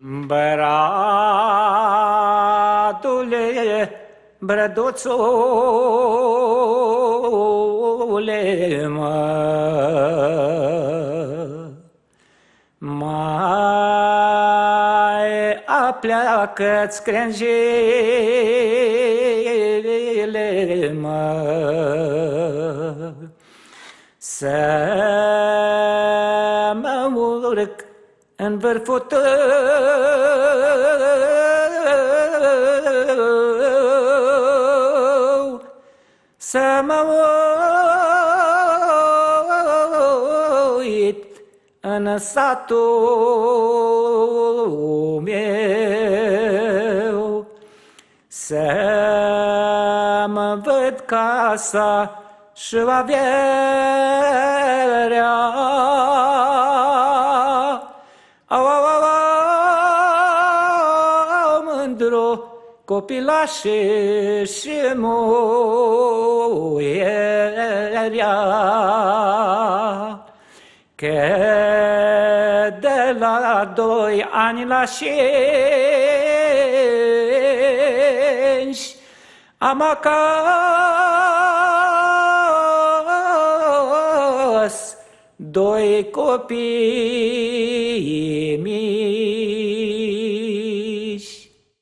Bradule, brăduțule, mai apleacă-ți crengile, să mă urc în vârful tău, să mă uit în satul meu, să mă văd casa și averea. Au, au, au, au, mândru copilașe și muierea, că de la 2 ani la 5 am acasă 2 copii mii.